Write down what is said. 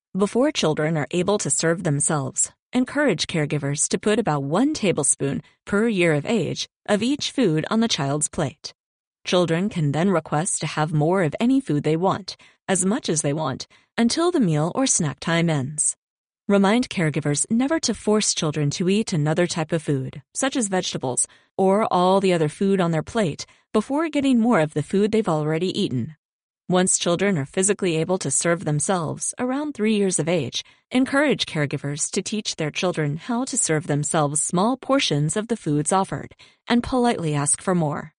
Before children are able to serve themselves, encourage caregivers to put about 1 tablespoon per year of age of each food on the child's plate. Children can then request to have more of any food they want, as much as they want, until the meal or snack time ends. Remind caregivers never to force children to eat another type of food, such as vegetables, or all the other food on their plate before getting more of the food they've already eaten. Once children are physically able to serve themselves, around 3 years of age, encourage caregivers to teach their children how to serve themselves small portions of the foods offered, and politely ask for more.